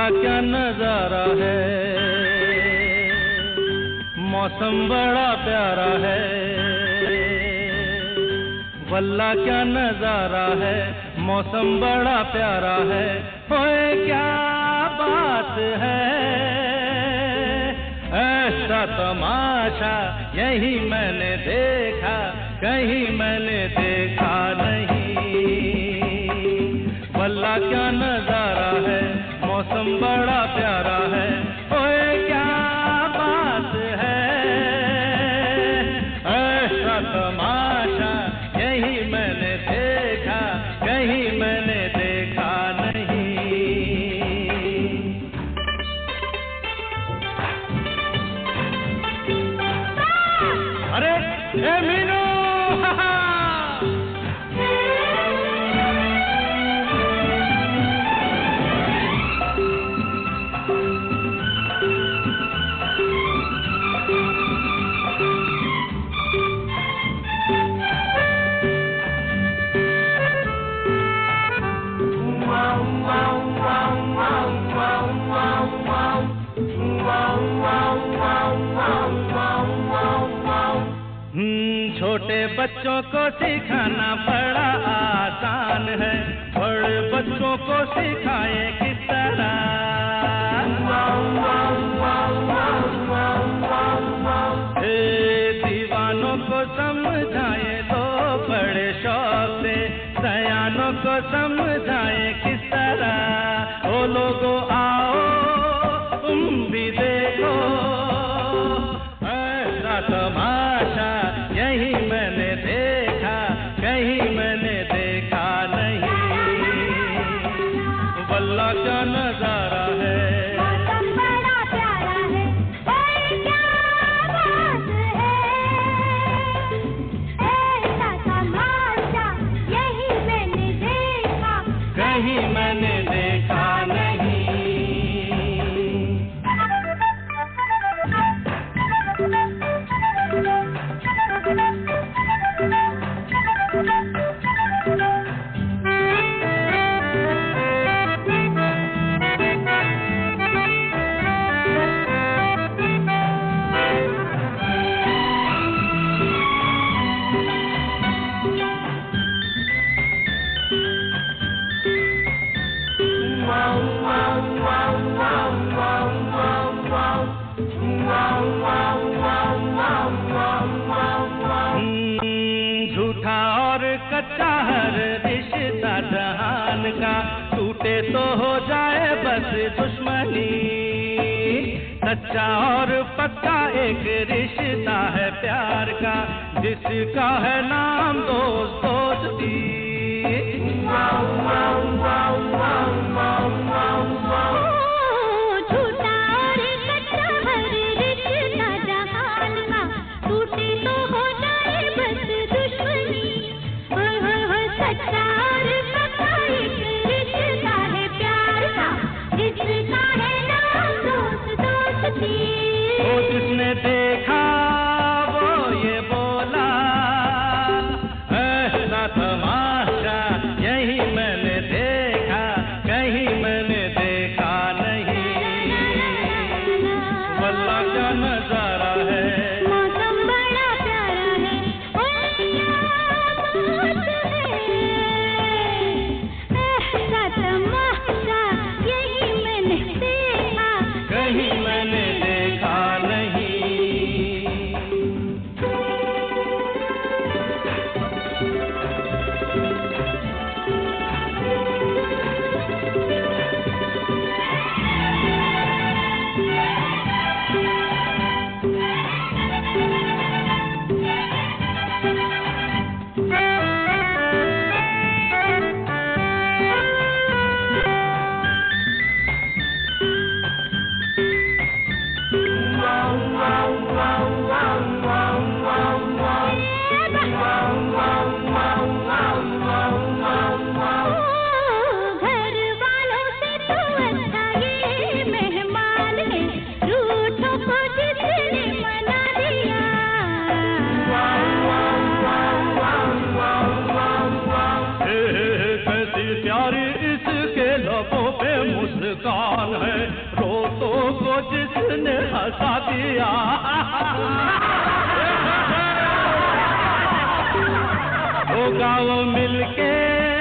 वल्ला क्या नजारा है, मौसम बड़ा प्यारा है। वल्ला क्या नजारा है, मौसम बड़ा प्यारा है। ओए क्या बात है, ऐसा तमाशा यही मैंने देखा, कहीं मैंने देखा नहीं। वल्ला क्या नजारा है, मौसम बड़ा प्यारा है। ओए क्या बात है, ऐसा तमाशा यही मैंने देखा, कहीं मैंने देखा नहीं। अरे ए मीनू, छोटे बच्चों को सिखाना बड़ा आसान है, बड़े बच्चों को सिखाए किस तरह। दीवानों को समझाए तो बड़े शौक से, सयानों को समझाए किस तरह। ओ लोगों आओ तुम भी देखो, ऐसा तमाशा यही मैंने देखा, कहीं मैंने देखा नहीं। वल्ला क्या नजारा है, मौसम बड़ा प्यारा है। ओए क्या बात है, ऐसा तमाशा यही मैंने देखा, कहीं मैंने देखा नहीं। झूठा और कच्चा हर रिश्ता जहान का, टूटे तो हो जाए बस दुश्मनी। सच्चा और पक्का एक रिश्ता है प्यार का, जिसका है नाम दोस्ती। जिसने देखा वो ये बोला, ऐसा तमाशा यही मैंने देखा, कहीं मैंने देखा नहीं। वल्ला क्या नजारा है, मौसम बड़ा प्यारा है। ओए क्या बात है, ऐसा तमाशा यही मैंने देखा, कहीं मैंने देखा नहीं। लोगों को जिसने हंसा दिया, होगा वो मिलके